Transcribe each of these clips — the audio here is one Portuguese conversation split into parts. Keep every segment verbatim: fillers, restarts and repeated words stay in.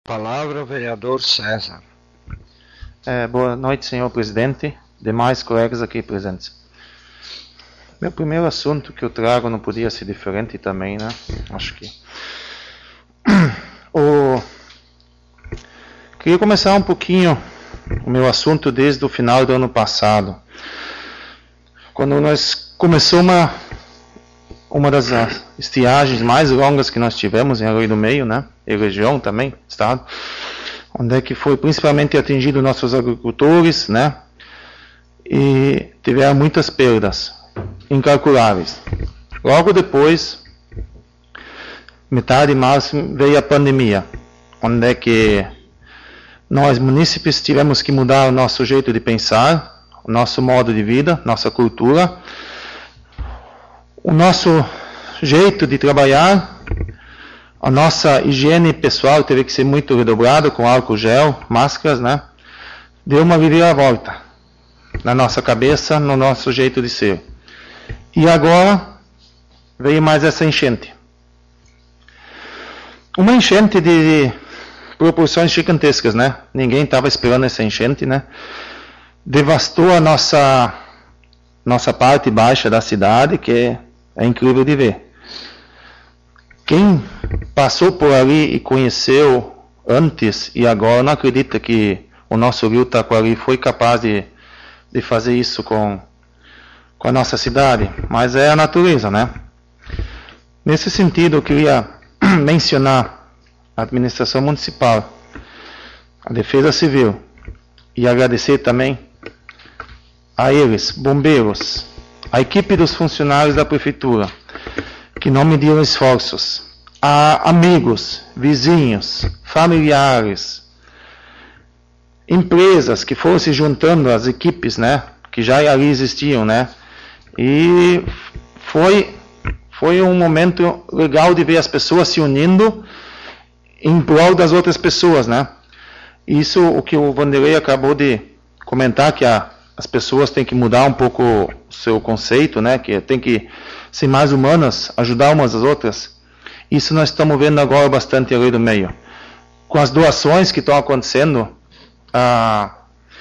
Palavra, vereador César. É, boa noite, senhor presidente, demais colegas aqui presentes. Meu primeiro assunto que eu trago não podia ser diferente também, né? Acho que... O... Queria começar um pouquinho o meu assunto desde o final do ano passado. Quando nós começou uma, uma das estiagens mais longas que nós tivemos em Arroio do Meio, né? E região também, estado, onde é que foi principalmente atingido nossos agricultores, né? E tiveram muitas perdas incalculáveis. Logo depois, metade de março, veio a pandemia, onde é que nós, munícipes, tivemos que mudar o nosso jeito de pensar, o nosso modo de vida, nossa cultura, o nosso jeito de trabalhar. A nossa higiene pessoal teve que ser muito redobrada com álcool gel, máscaras, né? Deu uma reviravolta na nossa cabeça, no nosso jeito de ser. E agora veio mais essa enchente. Uma enchente de proporções gigantescas, né? Ninguém estava esperando essa enchente, né? Devastou a nossa, nossa parte baixa da cidade, que é incrível de ver. Quem passou por ali e conheceu antes e agora não acredita que o nosso rio Taquari foi capaz de, de fazer isso com, com a nossa cidade, mas é a natureza, né? Nesse sentido, eu queria mencionar a administração municipal, a defesa civil, e agradecer também a eles, bombeiros, a equipe dos funcionários da prefeitura, que não mediram esforços, a amigos, vizinhos, familiares, empresas que foram se juntando às equipes, né, que já ali existiam, né, e foi, foi um momento legal de ver as pessoas se unindo em prol das outras pessoas, né. Isso, o que o Vanderlei acabou de comentar, que a, as pessoas têm que mudar um pouco o seu conceito, né, que tem que ser mais humanas, ajudar umas às outras. Isso nós estamos vendo agora bastante em Arroio do Meio. Com as doações que estão acontecendo, ah,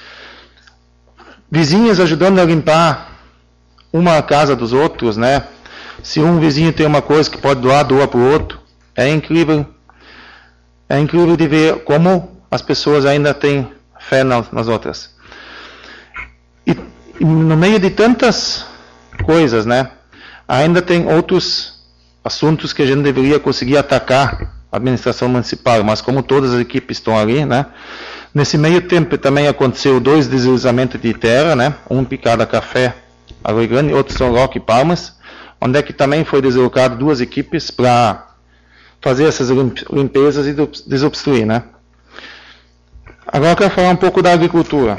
vizinhas ajudando a limpar uma casa dos outros, né? Se um vizinho tem uma coisa que pode doar, doa para o outro. É incrível. É incrível de ver como as pessoas ainda têm fé nas, nas outras. E, e no meio de tantas coisas, né? Ainda tem outros assuntos que a gente deveria conseguir atacar a administração municipal, mas como todas as equipes estão ali, né? Nesse meio tempo também aconteceu dois deslizamentos de terra, né? Um Picada Café, Arroio Grande, outro São Roque e Palmas, onde é que também foi deslocado duas equipes para fazer essas limpezas e desobstruir, né? Agora eu quero falar um pouco da agricultura.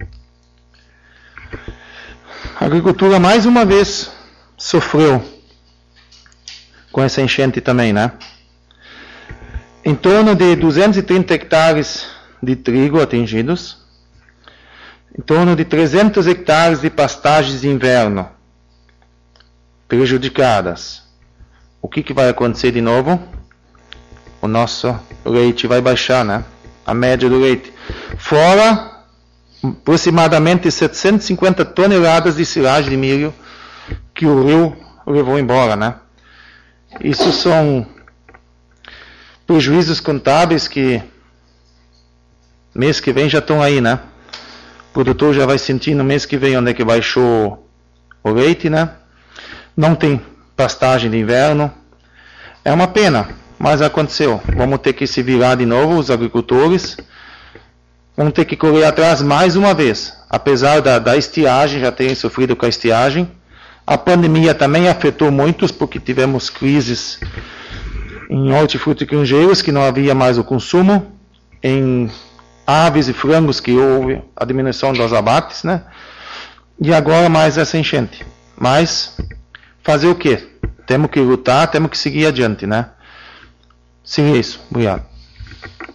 A agricultura mais uma vez sofreu com essa enchente também, né? Em torno de duzentos e trinta hectares de trigo atingidos, em torno de trezentos hectares de pastagens de inverno prejudicadas. O que, que vai acontecer de novo? O nosso leite vai baixar, né? A média do leite. Fora aproximadamente setecentas e cinquenta toneladas de silagem de milho que o rio levou embora, né? Isso são prejuízos contábeis que mês que vem já estão aí, né? O produtor já vai sentir no mês que vem onde é que baixou o leite, né? Não tem pastagem de inverno. É uma pena, mas aconteceu. Vamos ter que se virar de novo, os agricultores. Vamos ter que correr atrás mais uma vez. Apesar da, da estiagem, já terem sofrido com a estiagem. A pandemia também afetou muitos, porque tivemos crises em hortifruti e granjeiros, que não havia mais o consumo, em aves e frangos, que houve a diminuição dos abates, né? E agora mais essa enchente. Mas, fazer o quê? Temos que lutar, temos que seguir adiante, né? Sim, é isso. Obrigado.